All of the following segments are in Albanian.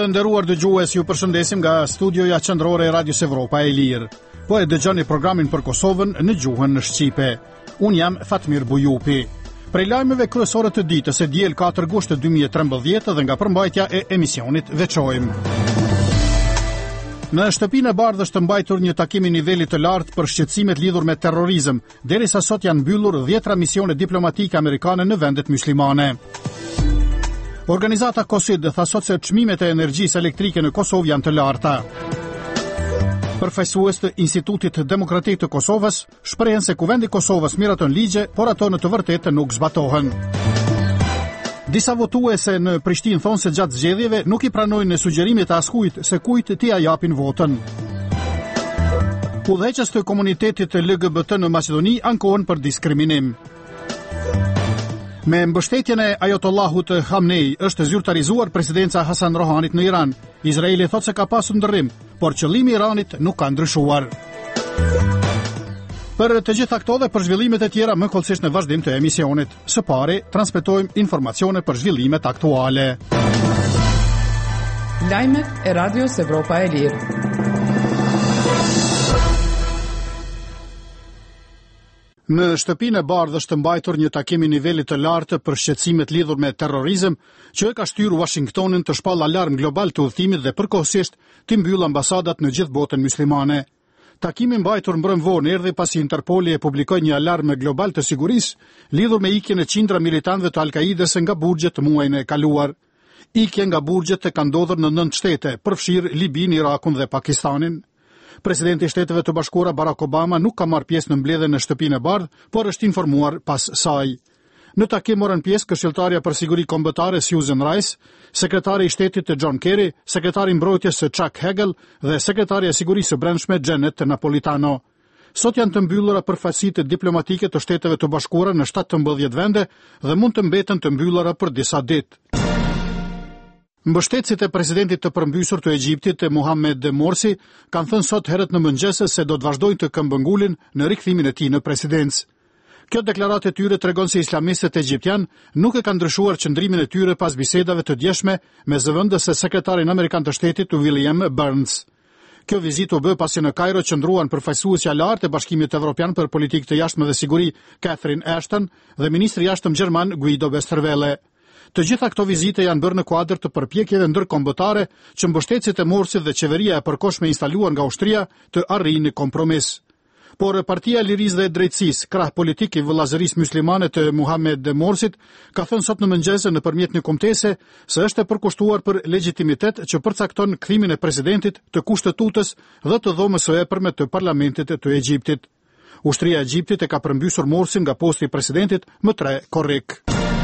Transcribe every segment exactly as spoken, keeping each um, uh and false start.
Të nderuar dëgjues, ju përshëndesim nga studioja qendrore e Radios Evropa e Lirë. Po e dëgjoni programin për Kosovën në gjuhën në shqipe. Unë jam Fatmir Bujupi. Prej lajmeve kryesore të ditës e diel katër gusht dy mijë e trembëdhjetë dhe nga përmbajtja e emisionit veçojmë. Në shtëpinë e Bardhë është mbajtur një takim i nivelit të lartë për shqetësimet lidhur me terrorizëm, derisa sot janë mbyllur dhjetra misione diplomatike amerikane në vendet muslimane. Organizata COSID tha sot se çmimet e energjisë elektrike në Kosovë janë të larta. Përfaqësues të Institutit Demokratik të Kosovës shprehen se Kuvendi i Kosovës miraton ligje, por ato në të vërtetë nuk zbatohen. Disa votuese në Prishtinë thonë se gjatë zgjedhjeve nuk i pranojnë sugjerimit e askujt se kujt t'i ja japin votën. Udhëheqës të komunitetit L G B T në Maqedoni ankohen për diskriminim. Me mbështetjen e Ajatollahut Khamenei është zyrtarizuar presidenca Hasan Rohanit në Iran. Izraeli thotë se ka pasur ndërrim, por qëllimi i Iranit nuk ka ndryshuar. Për të gjitha këto dhe për zhvillimet e tjera më kollësisht në vazhdim të emisionit. Së pari, transmetojmë informacione për zhvillimet aktuale. Lajmet e Radios Evropa e Lirë. Në shtëpinë e Bardhë është mbajtur një takim i nivelit të lartë për shqetësimet lidhur me terrorizëm, që e ka shtyrë Washingtonin të shpall alarm global të udhëtimit dhe përkohësisht të mbyll ambasadat në gjithë botën muslimane. Takimi mbajtur mbrëmvon erdhi pasi Interpoli e publikoi një alarm global të sigurisë lidhur me ikjen e qindra militantëve të Al-Kaides nga burgjet muajin e kaluar. Ikja nga burgjet ka ndodhur në nëntë shtete, përfshirë Libinë, Irakun dhe Pakistanin. Presidenti i Shteteve të Bashkuara Barack Obama nuk ka marrë pjesë në mbledhjen në shtëpinë e Bardhë, por është informuar pas saj. Në takim morën pjesë këshilltarja për siguri kombëtare Susan Rice, sekretari i shtetit të John Kerry, sekretari i mbrojtjes Chuck Hagel dhe sekretarja e sigurisë së brendshme Janet Napolitano. Sot janë të mbyllura përfaqësitë diplomatike të Shteteve të Bashkuara në shtatëmbëdhjetë vende dhe mund të mbeten të mbyllura për disa ditë. Mbështetësit e presidentit të përmbysur të Egjiptit, Mohamed Morsi, kanë thënë sot herët në mëngjes se do të vazhdojnë të këmbëngulin në rikthimin e tij në presidencë. Kjo deklaratë e tyre tregon se islamistët egjiptian nuk e kanë ndryshuar qëndrimin e tyre pas bisedave të djeshme me zëvendës së sekretarin amerikan të shtetit William Burns. Kjo vizitë u bë pasi në Kairo qëndruan përfaqësuesja lartë e Bashkimit Evropian për politikë të jashtme dhe siguri Catherine Ashton dhe ministri i jashtëm gjerman Guido Westerwelle. Të gjitha këto vizite janë bërë në kuadër të përpjekjeve ndërkombëtare që mbështetësit e Morsit dhe qeveria e përkohshme instaluar nga ushtria të arrijnë një kompromis. Por Partia e Lirisë dhe e Drejtësisë, krah politik i vëllazërisë muslimane të Mohamed Morsit, ka thënë sot në mëngjes nëpërmjet një kumtese se është e përkushtuar për legjitimitet që përcakton kthimin e presidentit, të kushtetutës dhe të dhomës së epërme të parlamentit të Egjiptit. Ushtria e Egjiptit e ka përmbysur Morsin nga posti i presidentit më tre korrik.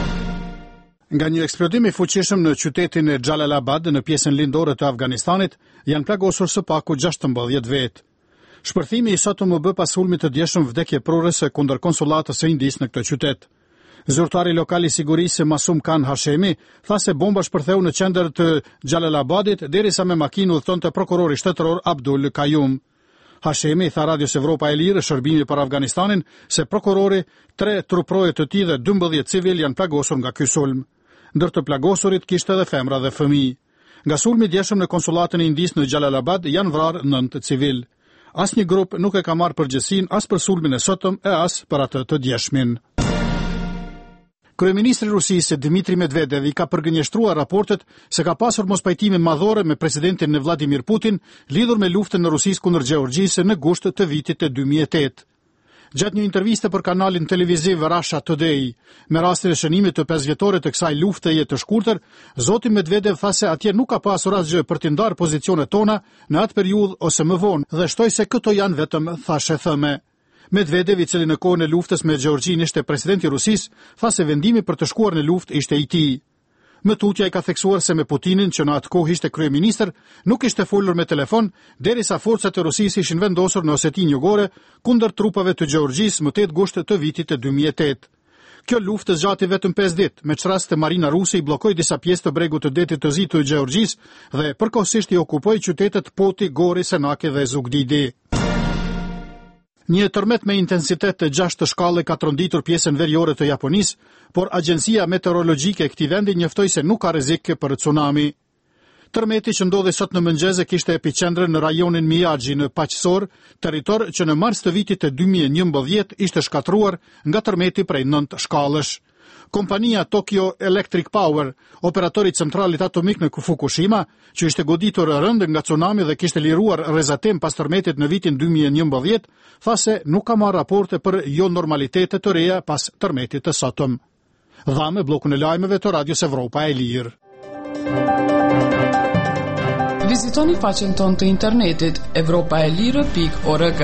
Nga një eksplodim i fuqishëm në qytetin e Jalalabad në pjesën lindore të Afganistanit, janë plagosur së paku gjashtëmbëdhjetë vetë. Shpërthimi i sotëm u bë pas sulmit të djeshëm vdekje prurëse kundër konsulatës së Indisë në këtë qytet. Zyrtari lokal i sigurisë Masum Khan Hashemi tha se bomba shpërtheu në qendër të Jalalabadit derisa me makinë udhëtonte prokurori shtetëror Abdul Qayyum. Hashemi tha Radios Evropa e Lirë, shërbimi për Afganistanin, se prokurori, tre truproje të tij dhe dymbëdhjetë civil janë plagosur nga ky sulm. Ndër të plagosurit kishte edhe femra dhe fëmijë. Nga sulmi i djeshëm në konsulatën e Indisë në Jalalabad janë vrarë nëntë civil. Asnjë grup nuk e ka marrë përgjegjësinë as për sulmin e sotëm e as për atë të djeshmin. Kryeministri i Rusisë Dmitri Medvedev i ka përgënjeshtruar raportet se ka pasur mospajtime madhore me presidentin Vladimir Putin lidhur me luftën në Rusi kundër Gjeorgjisë në gusht të vitit të dy mijë e tetë. Gjatë një interviste për kanalin televiziv Russia Today, me rastin e shënimit të pesëvjetore të kësaj lufteje të shkurtër, zoti Medvedev tha se atje nuk ka pasur asgjë për të ndarë pozicionet tona në atë periudhë ose më vonë dhe shtoi se këto janë vetëm thashe thëme. Medvedev, i cili në kohën e luftës me Gjeorgjin ishte presidenti i Rusisë, tha se vendimi për të shkuar në luftë ishte i tij. Më tutja i ka theksuar se me Putinin, që në atë kohë ishte kryeministër, nuk ishte folur me telefon, derisa forcat e Rusisë ishin vendosur në Osetinë Jugore kundër trupave të Gjeorgjisë më tetë gusht të vitit të dy mijë e tetë. Kjo luftë zgjati vetëm pesë ditë, me çrast të marina ruse i bllokoi disa pjesë të bregut të detit të zi të Gjeorgjisë dhe përkohësisht i okupoi qytetet Poti, Gori, Senake dhe Zugdidi. Një tërmet me intensitet të gjashtë shkallë ka tronditur pjesën veriore të Japonisë, por Agjencia Meteorologjike e këtij vendi njoftoi se nuk ka rrezik për tsunami. Tërmeti që ndodhi sot në mëngjes kishte epicendrën në rajonin Miyagi në Paqësor, territor që në mars të vitit të dy mijë e njëmbëdhjetë ishte shkatruar nga tërmeti prej nëntë shkallësh. Kompania Tokyo Electric Power, operatori i centralit atomik në Fukushima, që ishte goditur rënd nga tsunami dhe kishte liruar rrezatim pas tërmetit në vitin dy mijë e njëmbëdhjetë, tha se nuk ka marrë raporte për jo normalitete të reja pas tërmetit të sotëm. Dha me bllokun e lajmeve të Radios Evropa e Lirë. Vizitoni faqen tonë të internetit evropaelire pikë org.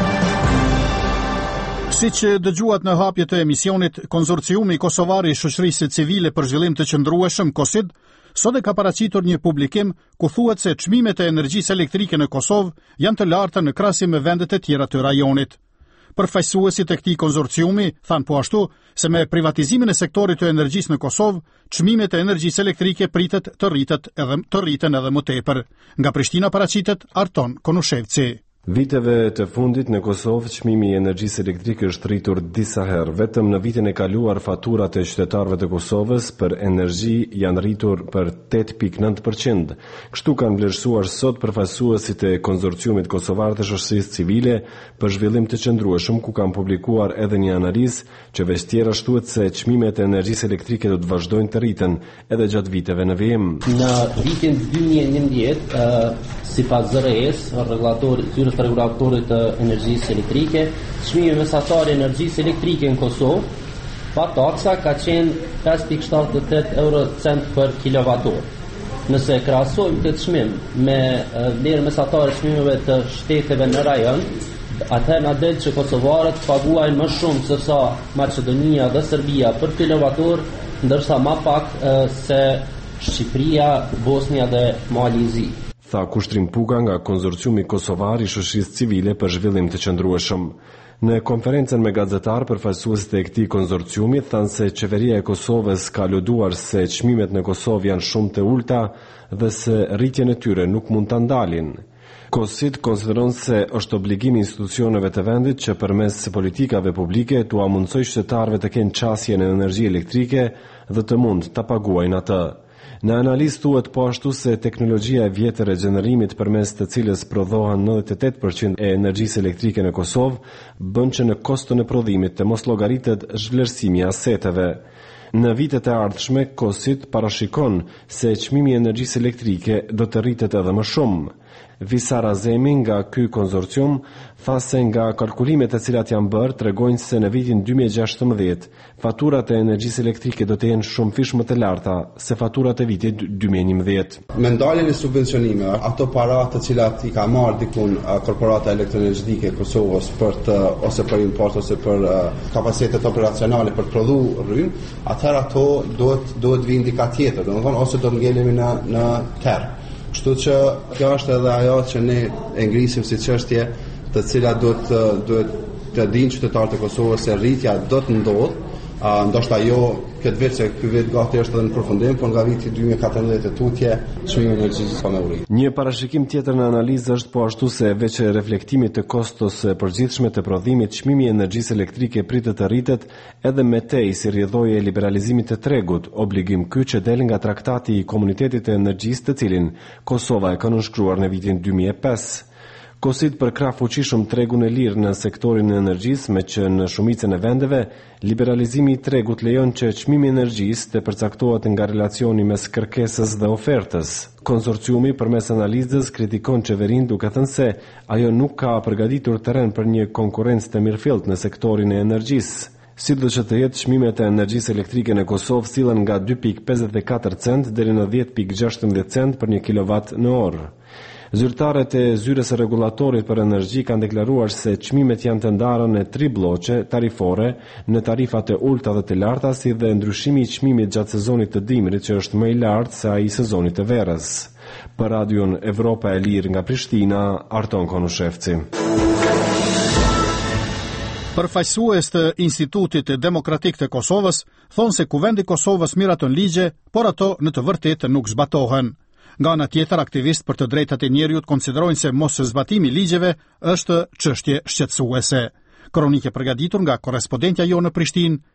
Si që dëgjuat në hapje të emisionit, Konsorciumi Kosovar i Shoqërisë Civile për Zhvillim të Qëndrueshëm KOSID sot e ka paraqitur një publikim ku thuhet se çmimet e energjisë elektrike në Kosovë janë të larta në krahasim me vendet e tjera të rajonit. Përfaqësuesit e këtij konsorciumi thanë po ashtu se me privatizimin e sektorit të energjisë në Kosovë, çmimet e energjisë elektrike pritet të rritet edhe të rriten edhe më tepër. Nga Prishtina paraqitet Arton Konushevci. Viteve të fundit në Kosovë, çmimi i energjisë elektrike është rritur disa herë. Vetëm në vitin e kaluar faturat e qytetarëve të Kosovës për energji janë rritur për tetë pikë nëntë përqind. Kështu kanë vlerësuar sot përfaqësuesit e Konsorciumit Kosovar të Shoqërisë Civile për Zhvillim të Qëndrueshëm, ku kanë publikuar edhe një analizë që veç tjera shtuhet se çmimet e energjisë elektrike do të vazhdojnë të rriten edhe gjatë viteve në vijim. Në vitin dy mijë e njëmbëdhjetë, uh, sipas Z R E-s, rregullatori zyrës regulatorit të energjisë elektrike, çmimi mesatar i energjisë elektrike në Kosovë pa taksa ka qenë pesë pikë shtatëdhjetë e tetë euro cent për kilovator. Nëse krahasojmë këtë çmim me vlerën mesatare çmimeve të shteteve në rajon, atëherë na del që kosovarët paguajnë më shumë se sa Maqedonia dhe Serbia për kilovator, ndërsa më pak e, se Shqipëria, Bosnia dhe Mali i Zi. Tha Kushtrim Puga nga Konsorciumi Kosovar i Shoqërisë Civile për Zhvillim të Qëndrueshëm. Në konferencën me gazetar, përfaqësuesit e këtij konsorciumi thanë se qeveria e Kosovës ka loduar se çmimet në Kosovë janë shumë të ulta dhe se rritjen e tyre nuk mund ta ndalin. KOSID konsideron se është obligim i institucioneve të vendit që përmes politikave publike t'u mundsojë qytetarëve të kenë qasje në energji elektrike dhe të mund ta paguajnë atë. Në analizë thuhet po ashtu se teknologjia e vjetër e gjenerimit përmes të cilës prodhohen nëntëdhjetë e tetë përqind e energjisë elektrike në Kosovë bën që në koston e prodhimit të mos llogaritet zhvlerësimi i aseteve. Në vitet e ardhshme, KOSID parashikon se çmimi i energjisë elektrike do të rritet edhe më shumë. Visara Zemi nga ky konsorcium tha se nga kalkulimet e cilat janë bërë tregojnë se në vitin dy mijë e gjashtëmbëdhjetë faturat e energjisë elektrike do të jenë shumë fish më të larta se faturat e vitit dy mijë e njëmbëdhjetë. Me ndaljen e subvencionimeve, ato para të cilat i ka marrë dikun korporata elektroenergjike e Kosovës për të ose për import ose për uh, kapacitetet operacionale për prodhuar rrym, atëherë ato duhet duhet vinë dika tjetër, domethënë ose do të ngelemi në në terr. Kështu që kjo është edhe ajo që ne e ngrisim si çështje, të cilat duhet duhet të dinë qytetarët e Kosovës se rritja do të ndodhë, uh, ndoshta jo këtë vit, se ky vit gati është edhe në përfundim, por nga viti dy mijë e katërmbëdhjetë tutje çmimi i energjisë ka më rrit. Një parashikim tjetër në analizë është po ashtu se veç reflektimit të kostos së përgjithshme të prodhimit, çmimi i energjisë elektrike pritet të rritet edhe me tej si rrjedhojë e liberalizimit të tregut, obligim ky që del nga traktati i Komunitetit të Energjisë, të cilin Kosova e ka nënshkruar në vitin dy mijë e pesë. KOSID përkrah fuqishëm tregun e lirë në sektorin e energjisë, me që në shumicën e vendeve liberalizimi i tregut lejon që çmimi i energjisë të përcaktohet nga relacioni mes kërkesës dhe ofertës. Konsorciumi përmes analizës kritikon qeverinë duke thënë se ajo nuk ka përgatitur terren për një konkurrencë të mirëfillt në sektorin e energjisë. Sido që të jetë, çmimet e energjisë elektrike në Kosovë sillen nga dy pikë pesëdhjetë e katër cent deri në dhjetë pikë gjashtëmbëdhjetë cent për një kilovat në orë. Zyrtarët e Zyrës së Rregullatorit për Energji kanë deklaruar se çmimet janë të ndara në tri bloqe tarifore, në tarifat e ulta dhe të larta, si dhe ndryshimi i çmimit gjatë sezonit të dimrit, që është më i lartë se ai i sezonit të verës. Për Radion Evropa e Lirë nga Prishtina, Arton Konushevci. Përfaqësues të Institutit Demokratik të Kosovës thonë se kuvendi i Kosovës miraton ligje, por ato në të vërtetë nuk zbatohen. Nga ana tjetër, aktivistë për të drejtat e njerëzit konsiderojnë se mos zbatimi i ligjeve është çështje shqetësuese. Kronike përgatitur nga korrespondentja jonë në Prishtinë,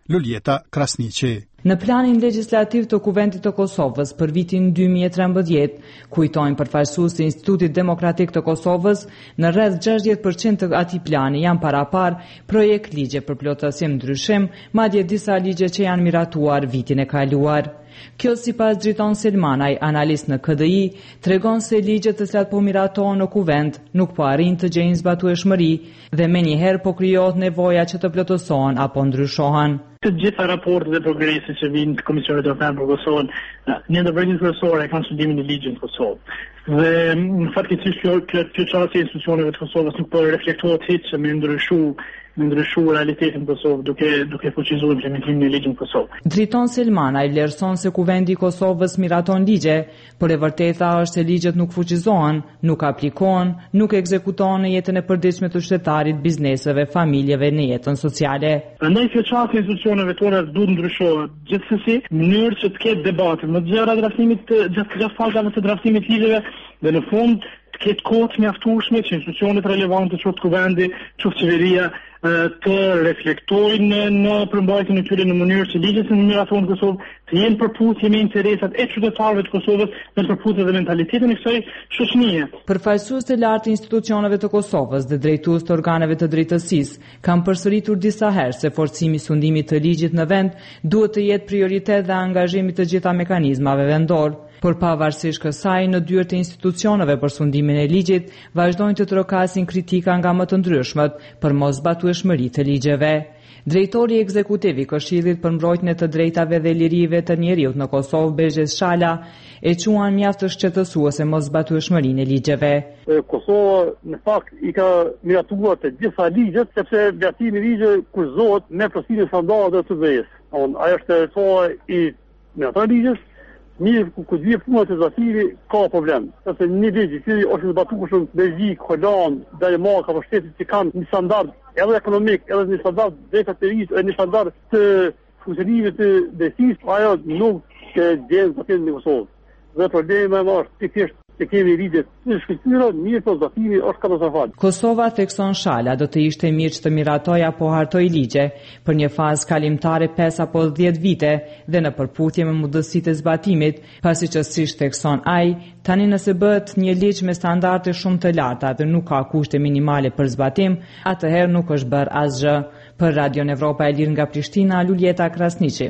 Luljeta Krasniqi. Në planin legjislativ të Kuvendit të Kosovës për vitin dy mijë e trembëdhjetë, kujtojnë përfaqësues të Institutit Demokratik të Kosovës, në rreth gjashtëdhjetë përqind të atij plani janë parapar projekt ligje për plotësim ndryshim, madje disa ligje që janë miratuar vitin e kaluar. Kjo sipas Driton Selmanaj, analist në K D I, tregon se ligjet të cilat po miratohen në kuvend nuk po arrin të gjejnë zbatueshmëri dhe menjëherë po krijohet nevoja që të plotësohen apo ndryshohen. Të gjitha raportet e progresit që vinë të Komisionit Evropian për Kosovën, një ndërvërtim kryesore e kanë studimin e ligjit në Kosovë. Dhe në fatkeqësisht kjo kjo çështje e institucioneve të Kosovës nuk po reflektohet hiç me ndryshu me ndryshu realitetin në Kosovë duke duke fuqizuar implementimin e ligjit në Kosovë. Driton Selmanaj vlerëson se Kuvendi i Kosovës miraton ligje, por e vërteta është se ligjet nuk fuqizohen, nuk aplikohen, nuk ekzekutohen në jetën e përditshme të qytetarit, bizneseve, familjeve, në jetën sociale. Prandaj kjo çështje e institucioneve tona duhet ndryshohet. Gjithsesi, në mënyrë që të ketë debate, më të gjëra draftimit gjatë gjatë fazave të draftimit ligjeve dhe në fund të ketë kohë të mjaftueshme që institucionet relevante, qoftë kuvendi, qoftë qeveria, të reflektojnë në përmbajtjen e tyre në mënyrë që ligjet që miratohen në Kosovë të jenë përputhje me interesat e qytetarëve të Kosovës në përputhje dhe mentalitetin e kësaj shoqënie. Përfaqësues të lartë të institucioneve të Kosovës dhe drejtues të organeve të drejtësisë kanë përsëritur disa herë se forcimi i sundimit të ligjit në vend duhet të jetë prioritet dhe angazhimi të gjitha mekanizmave vendor. Por pavarësisht kësaj, në dyert e institucioneve për sundimin e ligjit vazhdojnë të trokasin kritika nga më të ndryshmet për mos zbatueshmëritë të ligjeve. Drejtori ekzekutiv i Këshillit për mbrojtjen e të drejtave dhe lirive të njeriut në Kosovë, Bezhes Shala, e quan mjaft të shqetësuese mos zbatueshmërinë e ligjeve. Kosova në fakt i ka miratuar të gjitha ligjet sepse miratimi i ligjeve kurzohet me përsimin standarde të V E S. Ajo është territori i miratuar ligjes. Mirë, ku dhije punët e zbatimi, ka problem. Sepse një ligj që është zbatuar në Belgjikë, Holandë, Danimarka, apo shtetet që kanë një standard edhe ekonomik, edhe një standard drejta të rinj, edhe një standard të funksionimit të drejtësisë, ajo nuk gjen zbatimin në Kosovë. Dhe problemi më i madh është pikërisht se kemi ligje të shkëlqyera, mirë po zbatimi është katastrofal. Kosova, thekson Shala, do të ishte mirë që të miratoj apo hartoj ligje për një fazë kalimtare pesë apo dhjetë vite dhe në përputhje me mundësitë e zbatimit, pasi që siç thekson ai, tani nëse bëhet një ligj me standarde shumë të larta dhe nuk ka kushte minimale për zbatim, atëherë nuk është bërë asgjë. Për Radio Evropa e Lirë nga Prishtina, Luljeta Krasniqi.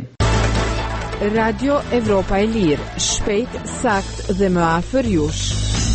Radio Evropa e Lirë, shpejt, sakt dhe më afër jush.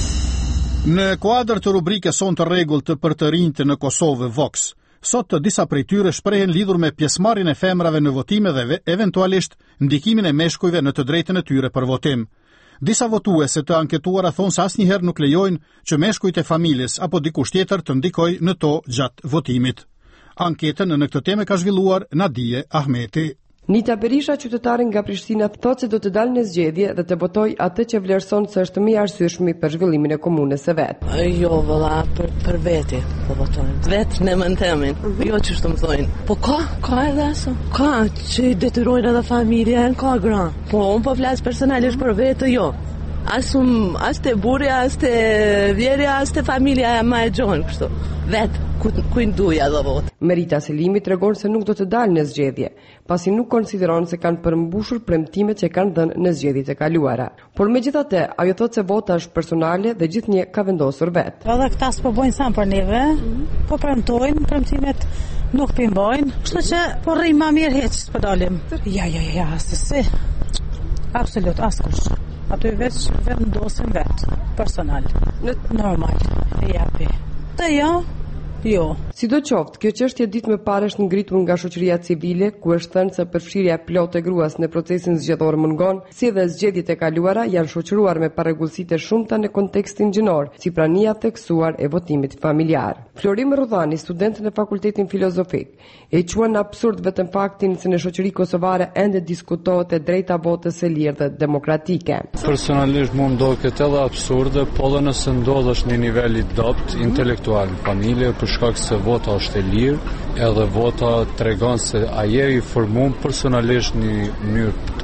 Në kuadër të rubrikës Son të rregullt të për të rinjtë në Kosovë Vox, sot të disa prej tyre shprehen lidhur me pjesëmarrjen e femrave në votime dhe eventualisht ndikimin e meshkujve në të drejtën e tyre për votim. Disa votuese të anketuara thonë se asnjëherë nuk lejojnë që meshkujt e familjes apo dikush tjetër të ndikojë në to gjatë votimit. Anketën në këtë temë ka zhvilluar Nadije Ahmeti. Nita Berisha, qytetare nga Prishtina, thotë se do të dalë në zgjedhje dhe të votojë atë që vlerëson se është më i arsyeshëm për zhvillimin e komunës së vet. Jo, valla, për për veti po votojnë. Vetë në mentemin. Jo që të më thonë. Po ka, ka edhe aso. Ka që detyrojnë edhe familjen, ka gra. Po unë po flas personalisht për vetë, jo. Asum, as te burja, as te vjerja, as te familja e ma e gjonë, kështu. Vetë, ku, ku nduja dhe votë. Merita Selimi tregon se nuk do të dalë në zgjedhje, pasi nuk konsideron se kanë përmbushur premtimet që kanë dhënë në zgjedhjet e kaluara. Por megjithatë, ajo thotë se vota është personale dhe gjithnjë ka vendosur vetë. Po edhe këta s'po bojnë sa për neve, mm-hmm. po premtojnë, premtimet nuk pimbojnë, kështu që po rrim më mirë hiç s'po dalim. Ja, ja, ja, asësi. Absolut, askush. Ato i veç vendosin vetë, personal, normal, e japi. Të jo, jo. Sidoqoftë, kjo çështje ditë më parë është ngritur nga shoqëria civile, ku është thënë se përfshirja plotë e gruas në procesin zgjedhor mungon, si dhe zgjedhjet e kaluara janë shoqëruar me parregullsitë e shumta në kontekstin gjinor, si prania theksuar e votimit familjar. Florim Rudhani, student në Fakultetin Filozofik, e quan absurd vetëm faktin se në shoqëri kosovare ende diskutohet e drejta votës së lirë dhe demokratike. Personalisht mund do këtë edhe absurde, po dhe nëse ndodhesh në nivel i dopt intelektual në familje, për shkak se vota është e lirë, edhe vota tregon se a je i formuar personalisht në mënyrë të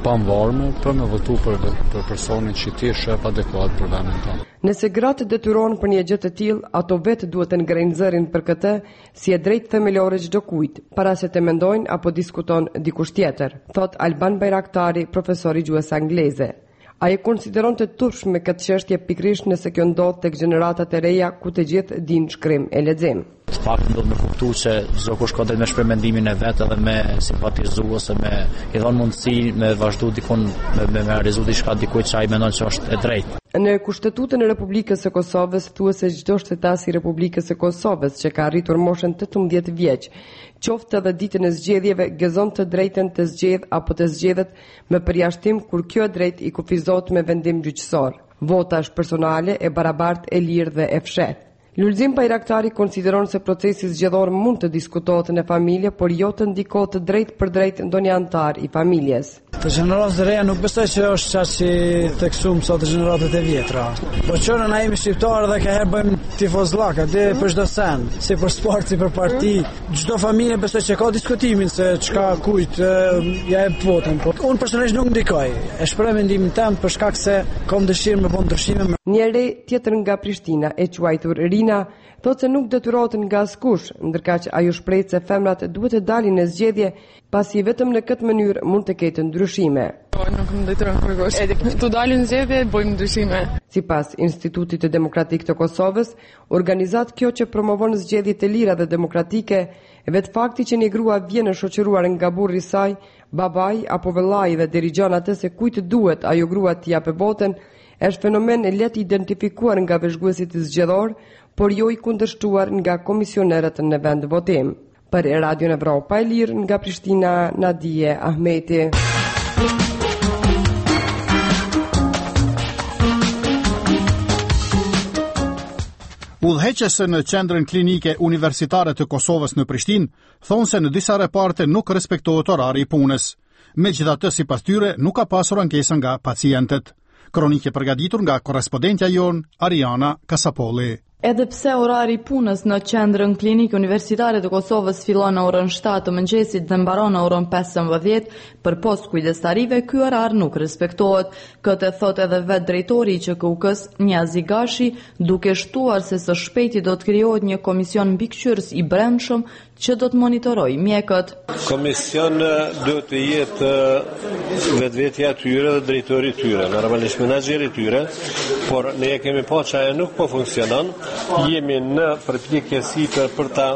pamvarme për me votu për, për personin që ti shef adekuat për vendin tonë. Nëse gratë detyrohen për një gjë të tillë, ato vetë duhet të ngrejnë zërin për këtë, si e drejtë themelore çdo kujt, para se të mendojnë apo diskuton dikush tjetër, thot Alban Bajraktari, profesor i gjuhës angleze. Ai e konsideron të turpshme këtë çështje pikërisht nëse kjo ndodh tek gjeneratat e reja ku të gjithë dinë shkrim e lexim. Të paktën do të më kuptu se çdo kush ka drejt me shpreh mendimin e vet edhe me simpatizu ose me i dhon mundësi me vazhdu dikun me, me, me realizu diçka dikujt që ai mendon se është e drejtë. Në Kushtetutën e Republikës së Kosovës thuhet se çdo shtetasi i Republikës së Kosovës që ka arritur moshën tetëmbëdhjetë vjeç, qoftë edhe ditën e zgjedhjeve, gëzon të drejtën të zgjedh apo të zgjedhet me përjashtim kur kjo e drejtë i kufizohet me vendim gjyqësor. Vota është personale, e barabartë, e lirë dhe e fshehtë. Lulzim Bajraktari konsideron se procesi zgjedhor mund të diskutohet në familje, por jo të ndikohet të drejt për drejt ndonjë antar i familjes. Të gjeneratët e reja nuk besoj që është çfarë që teksum sot të gjeneratët e vjetra. Po qëra na jemi shqiptarë dhe ka herë bëjmë tifozllak, atë për çdo send, si për sport, si për parti. Çdo familje besoj që ka diskutimin se çka kujt ja e votën, po unë personalisht nuk ndikoj. E shpreh mendimin tim për shkak se kam dëshirë me bën ndryshime. Një re tjetër nga Prishtina, e quajtur Rina, thotë se nuk detyrohet nga askush, ndërkaq ajo shpreh se femrat duhet të dalin në zgjedhje, pasi vetëm në këtë mënyrë mund të ketë ndryshime. Nuk më detyron kërkosh. Edhe të dalin në zgjedhje bëjmë ndryshime. Sipas Institutit Demokratik të Kosovës, organizat kjo që promovon zgjedhje të lira dhe demokratike, vetë fakti që një grua vjen e shoqëruar nga burri i saj, babai apo vëllai dhe dirigjon atë se kujt duhet ajo grua t'i japë votën, është fenomen e lehtë identifikuar nga vëzhguesit zgjedhor, por jo i kundërshtuar nga komisionerët në vend votim. Për Radio Evropa e Lirë nga Prishtina, Nadije Ahmeti. Udhëheqëse në qendrën klinike universitare të Kosovës në Prishtinë thonë se në disa reparte nuk respektohet orari i punës. Megjithatë, sipas tyre, nuk ka pasur ankesa nga pacientët. Kronike përgatitur nga korrespondentja jon Ariana Kasapolli. Edhe pse orari i punës në qendrën klinike universitare të Kosovës fillon në orën shtatë të mëngjesit dhe mbaron në orën pesëmbëdhjetë, për post kujdestarive ky orar nuk respektohet. Këtë thot edhe vetë drejtori i Q K U K-s, Niazi Gashi, duke shtuar se së shpejti do të krijohet një komision mbikëqyrës i brendshëm që do të monitorojë mjekët. Komision duhet të jetë vetvetja e tyre dhe drejtori i tyre, normalisht menaxheri i tyre, por ne e kemi pa që ajo nuk po funksionon. Jemi në përpjekje si për, për ta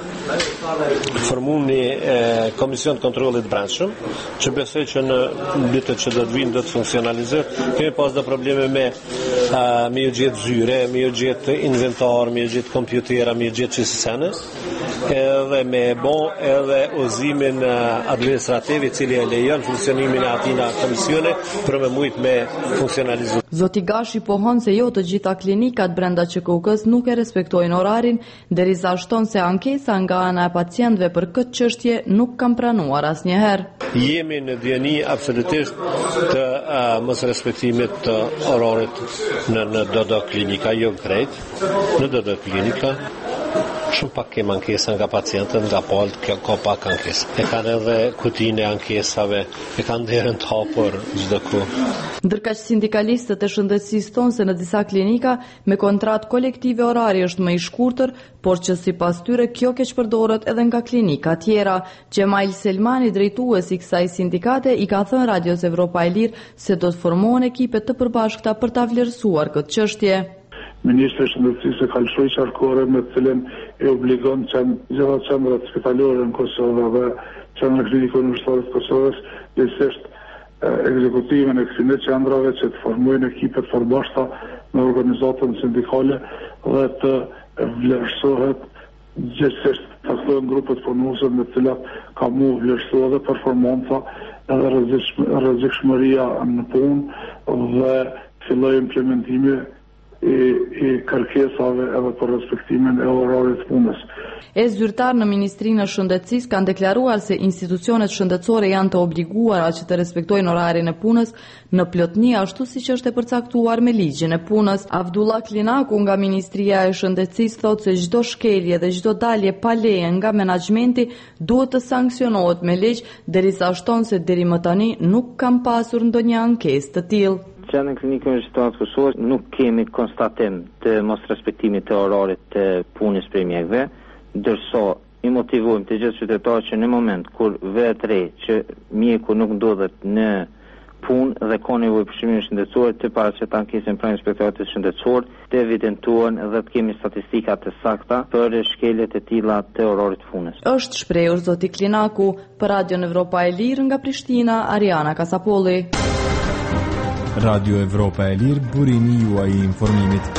formuar një komision të kontrollit brendshëm, që besoj që në ditët që do të vinë do të funksionalizohet. Kemi pas dhe probleme me uh, me ju gjetë zyre, me ju gjetë inventar, me ju gjetë kompjutera, me ju gjetë qësisene, edhe me bon edhe uzimin uh, administrativ i cili e lejon funksionimin e atina komisione për me mujt me funksionalizohet. Zoti Gashi pohon se jo të gjitha klinikat brenda Q K U K-s nuk e respektojnë orarin, derisa shton se ankesa nga ana e pacientëve për këtë çështje nuk kanë pranuar asnjëherë. Jemi në dieni absolutisht të uh, mos respektimit të orarit në në D D klinika, jo krejt, në D D klinika. Shumë pak kemë ankesa nga pacientët, nga palët, ka pak ankesa. E kanë edhe kutinë e ankesave, e kanë derën të hapur çdo kohë. Ndërkaq sindikalistët e shëndetësisë thonë se në disa klinika me kontratë kolektive orari është më i shkurtër, por që sipas tyre kjo keqpërdoret edhe nga klinika tjera. Gjemail Selmani, drejtuesi i kësaj sindikate, i ka thënë Radios Evropa e Lirë se do të formohen ekipe të përbashkëta për ta vlerësuar këtë çështje. Ministri i Shëndetësisë ka lëshuar qarkore me të cilën e obligon gjitha qendrat spitalore në Kosovë dhe qendra klinike universitare të Kosovës gjithsesi ekzekutimin e këtyre qendrave që të formojnë ekipe të përbashkëta me organizatën sindikale dhe të vlerësohet gjithsesi të takojnë grupet punuese me të cilat ka mu vlerësohet dhe performanca edhe rrezikshmëria në punë dhe filloi implementimi i, i kërkesave edhe për respektimin e orarit punës. E zyrtar në Ministrinë e Shëndetësisë kanë deklaruar se institucionet shëndetësore janë të obliguara që të respektojnë orarin e punës në plotëni ashtu siç është e përcaktuar me ligjin e punës. Avdullah Klinaku nga Ministria e Shëndetësisë thotë se çdo shkelje dhe çdo dalje pa leje nga menaxhmenti duhet të sanksionohet me ligj, derisa shton se deri më tani nuk kanë pasur ndonjë ankesë të tillë. Që në klinikën e shtatë Kosovës nuk kemi konstatim të mos respektimit të orarit të punës për mjekëve, ndërsa i motivojmë të gjithë qytetarët që në moment kur vetë re që mjeku nuk ndodhet në punë dhe ka nevojë për shërbimin shëndetësor të paraqet ankesën pranë inspektoratit shëndetësor, të evidentuan dhe të kemi statistika të sakta për shkeljet e tilla të orarit të punës. Është shprehur zoti Klinaku për Radion Evropa e Lirë nga Prishtina, Ariana Kasapolli. Radio Evropa e Lirë, burimi juaj i informimit.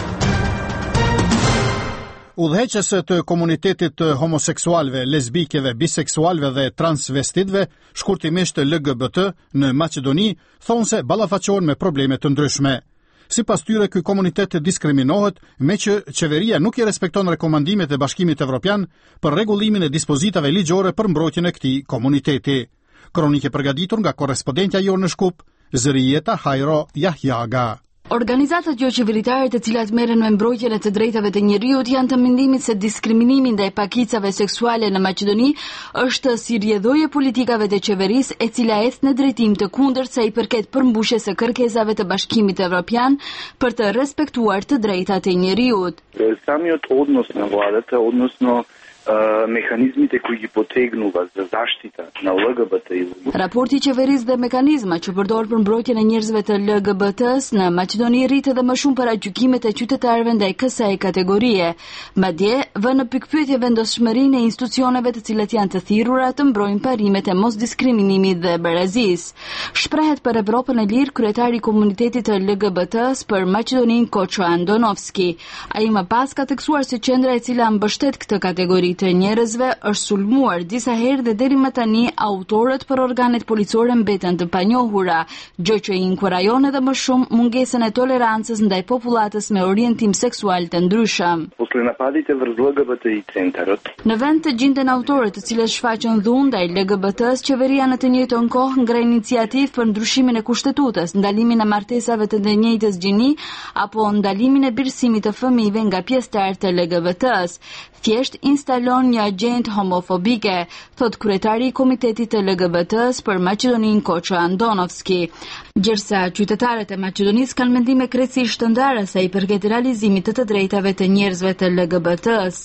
Udhëheqës të komunitetit të homoseksualve, lesbikeve, biseksualve dhe transvestitve, shkurtimisht L G B T, në Maqedoni, thonë se ballafaqohen me probleme të ndryshme. Sipas tyre, ky komunitet diskriminohet me që qeveria nuk i respekton rekomandimet e Bashkimit Evropian për rregullimin e dispozitave ligjore për mbrojtjen e këtij komuniteti. Kronike përgatitur nga korrespondentja jonë në Shkup, Zërijeta Hajro Jahjaga. Organizatat jo qeveritare të cilat merren me mbrojtjen e të drejtave të njerëzit janë të mendimit se diskriminimi ndaj pakicave seksuale në Maqedoni është si rrjedhoje politikave të qeverisë e cila ecë në drejtim të kundërt sa i përket përmbushjes së kërkesave të Bashkimit Evropian për të respektuar të drejtat e njerëzit. Samиот однос на владата, односно mekanizmit koji ги potegnuva za zaštita na L G B T I. Raporti i qeverisë dhe mekanizma që përdor për mbrojtjen e njerëzve të L G B T-s në Maqedoni rrit edhe më shumë para gjykimet e qytetarëve ndaj kësaj kategorie. Madje vë në pikpyetje vendosmërinë e institucioneve të cilat janë të thirrura të mbrojnë parimet e mosdiskriminimit dhe barazisë. Shprehet për Evropën e Lirë kryetari i komunitetit të L G B T-s për Maqedoninë Koço Andonovski. Ai më pas ka theksuar se qendra e cila mbështet këtë kategori të njerëzve është sulmuar disa herë dhe deri më tani autorët për organet policore mbeten të panjohura, gjë që i inkurajon edhe më shumë mungesën e tolerancës ndaj popullatës me orientim seksual të ndryshëm. Posle napadite vërz L G B T I centarët. Në vend të gjenden autorët të cilët shfaqën dhunë ndaj L G B T-s, qeveria në të njëjtën kohë ngre iniciativë për ndryshimin e kushtetutës, ndalimin e martesave të njëjtës gjini apo ndalimin e birësimit të fëmijëve nga pjesëtarët e L G B T-s. Thjesht instalon një agjent homofobike, thot kryetari i komitetit të L G B T-s për Maqedoninë Koço Andonovski. Gjërsa qytetarët e Maqedonisë kanë mendime krejtësisht të ndara sa i përket realizimit të të drejtave të njerëzve të L G B T-s.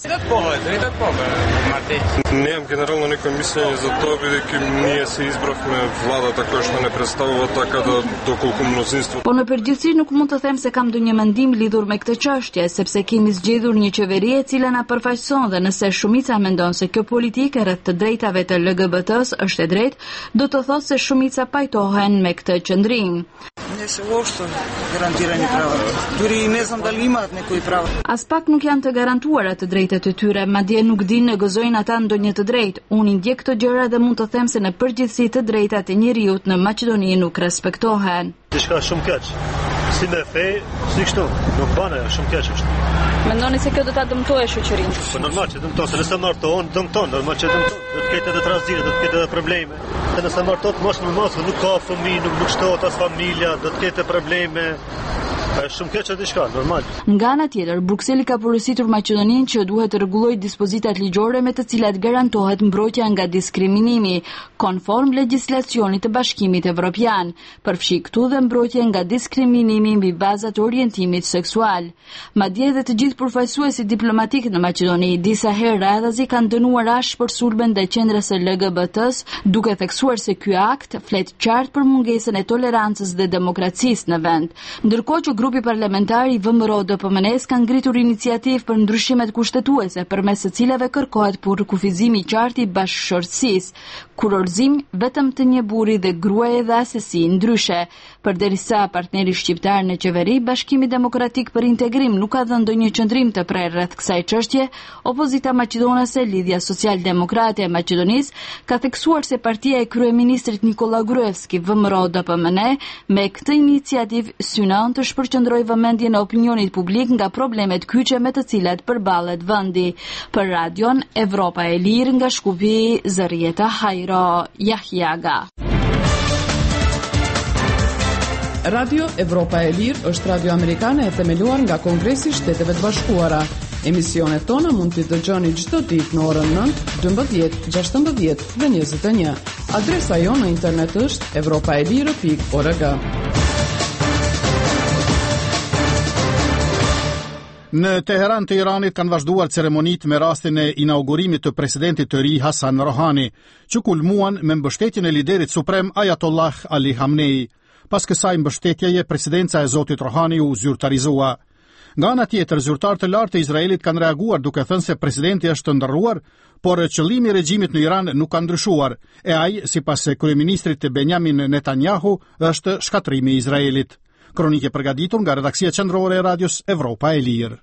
Нямам генерално никакво мислење за тоа, бидејќи ние се избравме владата која што не представува така да доколку мнозинство. Po në përgjithësi nuk mund të them se kam ndonjë mendim lidhur me këtë çështje, sepse kemi zgjedhur një qeveri e cila na përfaqëson dhe nëse shumica mendon se kjo politikë rreth të drejtave të L G B T-s është e drejtë, do të thotë se shumica pajtohen me këtë qëndrim. Не се uopšte garantirani prava. Duri ne znam da li imat neko pravo. As pak nuk janë të garantuara të drejtat e tyre, madje nuk dinë negozojnë ata ndonjë të drejtë. Unë i ndjek këto gjëra dhe mund të them se në përgjithësi të drejtat e njeriut në Maqedoni nuk respektohen. Diçka shumë keq. Si me fe, si kështu, nuk bane, shumë keq është. Mendoni se kjo do ta dëmtojë shoqërinë? Po normal që dëmton, se nëse martohen, dëmton, normal që dëmton. Do të ketë edhe trazire, do të ketë edhe probleme. Se nëse martohet mos në mos, nuk ka fëmijë, nuk nuk shtohet as familja, do të ketë probleme. Është shumë keq diçka, normal. Nga ana tjetër, Brukseli ka porositur Maqedoninë që duhet të rregullojë dispozitat ligjore me të cilat garantohet mbrojtja nga diskriminimi, konform legjislacionit të Bashkimit Evropian, përfshi këtu dhe mbrojtje nga diskriminimi mbi baza të orientimit seksual. Madje edhe të gjithë përfaqësuesit diplomatik në Maqedoni disa herë radhazi kanë dënuar ash për sulme ndaj qendrës së L G B T-s, duke theksuar se ky akt flet qartë për mungesën e tolerancës dhe demokracisë në vend. Ndërkohë që grupi parlamentar i V M R O D P M N-s ka ngritur iniciativë për ndryshimet kushtetuese, përmes së cilave kërkohet për kufizimi i qartë i bashkëshortësisë, kurorëzim vetëm të një burri dhe gruaje dhe asesi ndryshe. Përderisa partneri shqiptar në qeveri, Bashkimi Demokratik për Integrim nuk ka dhënë ndonjë qendrim të prerë rreth kësaj çështje, opozita maqedonase Lidhja Social-Demokrate e Maqedonisë ka theksuar se partia e kryeministrit Nikola Gruevski V M R O D P M N me këtë iniciativë synon të shpërqendrohet përqendroi vëmendjen e opinionit publik nga problemet kyçe me të cilat përballet vendi. Për Radion Evropa e Lirë nga Shkupi, Zërieta Hajro Jahjaga. Radio Evropa e Lirë është radio amerikane e themeluar nga Kongresi i Shteteve të Bashkuara. Emisionet tona mund t'i dëgjoni çdo ditë në orën nëntë, dymbëdhjetë, gjashtëmbëdhjetë dhe njëzet e një. Adresa jonë në internet është evropaelire pikë org. Në Teheran të Iranit kanë vazhduar ceremonitë me rastin e inaugurimit të presidentit të ri Hasan Rohani, që kulmuan me mbështetjen e liderit suprem Ayatollah Ali Khamenei. Pas kësaj mbështetjeje, presidenca e zotit Rohani u zyrtarizua. Nga ana tjetër, zyrtarë të lartë të Izraelit kanë reaguar duke thënë se presidenti është të ndërruar, por qëllimi i regjimit në Iran nuk ka ndryshuar, e ai, sipas kryeministrit Benjamin Netanyahu, është shkatrimi i Izraelit. Kronike përgatitur nga redaksia qendrore e radios Evropa e Lirë.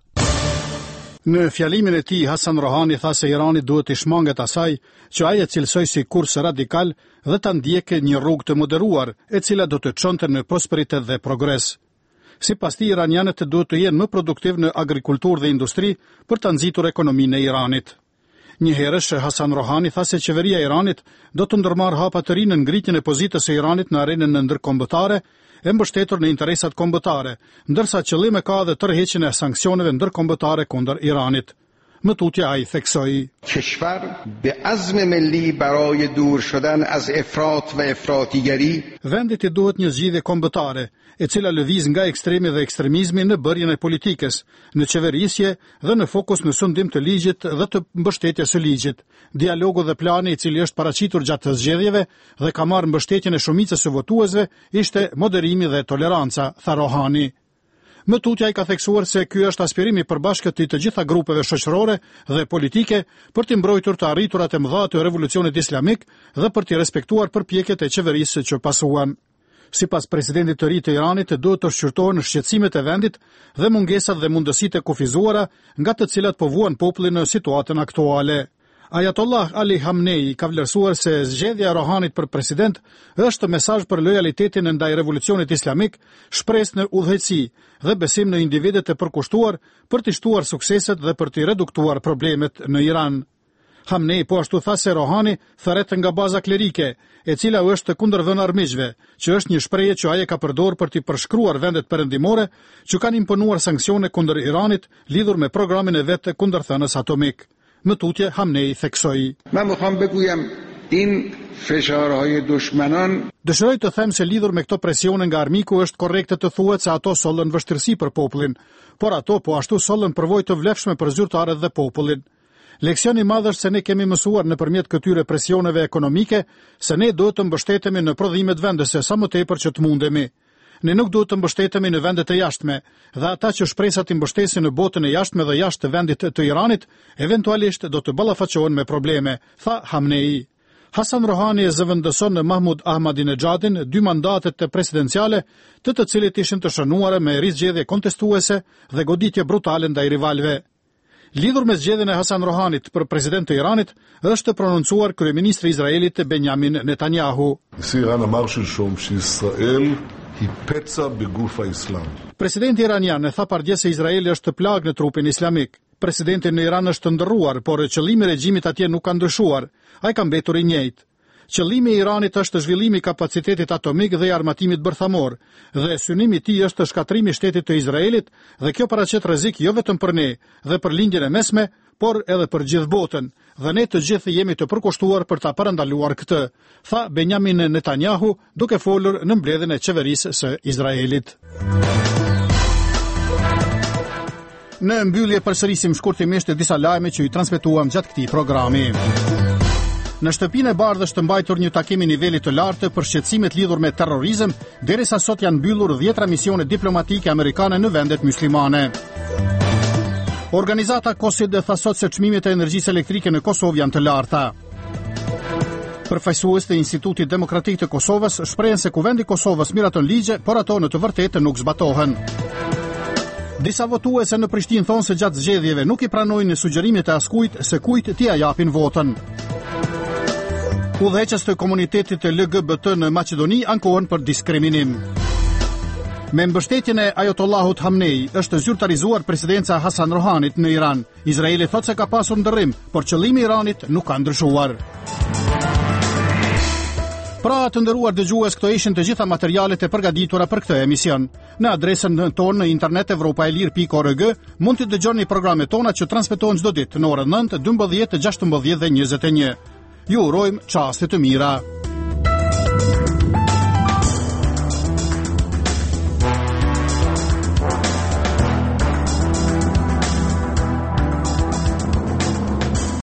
Në fjalimin e tij, Hasan Rohani tha se Irani duhet të shmanget asaj që ai e cilësoi si kurs radikal dhe ta ndjekë një rrugë të moderuar, e cila do të çonte në prosperitet dhe progres. Sipas tij, iranianët duhet të jenë më produktiv në agrikulturë dhe industri për të nxitur ekonominë e Iranit. Një herësh, Hasan Rohani tha se qeveria e Iranit do të ndërmarrë hapa të ri në ngritjen e pozitës së Iranit në arenën ndërkombëtare, e mbështetur në interesat kombëtare, ndërsa qëllime ka dhe tërheqjen e sanksioneve ndërkombëtare kundër Iranit. Më tutje ai theksoi: کشور به عزم ملی برای دور شدن از افراط و افراطیگری Vendit i duhet një zgjidhje kombëtare, e cila lëviz nga ekstremi dhe ekstremizmi në bërjen e politikës, në qeverisje dhe në fokus në sundim të ligjit dhe të mbështetjes së ligjit. Dialogu dhe plani i cili është paraqitur gjatë zgjedhjeve dhe ka marrë mbështetjen e shumicës së votuesve ishte moderimi dhe toleranca, tha Rohani. Më tutje ai ka theksuar se ky është aspirimi i përbashkët i të gjitha grupeve shoqërore dhe politike për të mbrojtur të arriturat e mëdha të revolucionit islamik dhe për të respektuar përpjekjet e qeverisë që pasuan. Sipas presidentit të ri të Iranit, duhet të shqyrtohen shqetësimet e vendit dhe mungesat dhe mundësitë e kufizuara nga të cilat po vuan popullin në situatën aktuale. Ayatollah Ali Khamenei ka vlerësuar se zgjedhja e Rohanit për president është mesazh për lojalitetin ndaj revolucionit islamik, shpresë në udhëheqësi dhe besim në individet e përkushtuar për të shtuar sukseset dhe për të reduktuar problemet në Iran. Khamenei po ashtu tha se Rohani thërret nga baza klerike, e cila është kundër vënë armiqve, që është një shprehje që ai e ka përdorur për të përshkruar vendet perëndimore që kanë imponuar sanksione kundër Iranit lidhur me programin e vet të kundërthënës atomik. Më tutje, Khamenei theksoi: من میخوام بگویم این فشارهای دشمنان Dëshiroj të them se lidhur me këto presione nga armiku është korrekte të thuhet se ato sollën vështirësi për popullin, por ato po ashtu sollën përvojë të vlefshme për zyrtarët dhe popullin. Leksioni i madh është se ne kemi mësuar nëpërmjet këtyre presioneve ekonomike se ne duhet të mbështetemi në prodhimet vendese sa më tepër që të mundemi. Ne nuk duhet të mbështetemi në vendet e jashtme, dhe ata që shpresat i mbështesin në botën e jashtme dhe jashtë të vendit të Iranit, eventualisht do të ballafaqohen me probleme, tha Khamenei. Hasan Rohani e zëvendëson në Mahmud Ahmadinejadin dy mandatet të presidenciale, të të cilit ishin të shënuara me rizgjedhje kontestuese dhe goditje brutale ndaj rivalëve. Lidhur me zgjedhjen e Hasan Rohanit për president të Iranit, është prononcuar kryeministri i Izraelit Benjamin Netanyahu. Presidenti iranian e tha pardje se Izraeli është plag në trupin islamik. Presidenti në Iran është të ndërruar, por qëllimi i regjimit atje nuk ka ndryshuar. Ai ka mbetur i njëjtë. Qëllimi i Iranit është zhvillimi i kapacitetit atomik dhe i armatimit bërthamor, dhe synimi i tij është shkatrimi i shtetit të Izraelit, dhe kjo paraqet rrezik jo vetëm për ne dhe për lindjen e mesme, por edhe për gjithë botën, dhe ne të gjithë jemi të përkushtuar për ta parandaluar këtë, tha Benjamin Netanyahu, duke folur në mbledhjen e qeverisë së Izraelit. Në mbyllje përsërisim shkurtimisht disa lajme që i transmetuam gjatë këtij programi. Në shtëpinë e bardhë është mbajtur një takim i nivelit të lartë për shqetësimet lidhur me terrorizëm, derisa sot janë mbyllur dhjetra misione diplomatike amerikane në vendet muslimane. Organizata COSID tha sot se çmimet e energjisë elektrike në Kosovë janë të larta. Përfaqësues të Institutit Demokratik të Kosovës shprehen se kuvendi i Kosovës miraton ligje, por ato në të vërtetë nuk zbatohen. Disa votuese në Prishtinë thonë se gjatë zgjedhjeve nuk i pranojnë sugjerimet e askujt se kujt t'i japin votën. Udhëheqës të komunitetit të L G B T në Maqedoni ankohen për diskriminim. Me mbështetjen e Ajatollahut Hamnei është zyrtarizuar presidenca Hasan Rohanit në Iran. Izraeli thotë se ka pasur ndërrim, por qëllimi i Iranit nuk ka ndryshuar. Pra të nderuar dëgjues, këto ishin të gjitha materialet e përgatitura për këtë emision. Në adresën tonë në internet evropaelir pikë org mund të dëgjoni programet tona që transmetohen çdo ditë në orën nëntë, dymbëdhjetë, gjashtëmbëdhjetë dhe njëzet e një. Ju urojmë çaste të mira.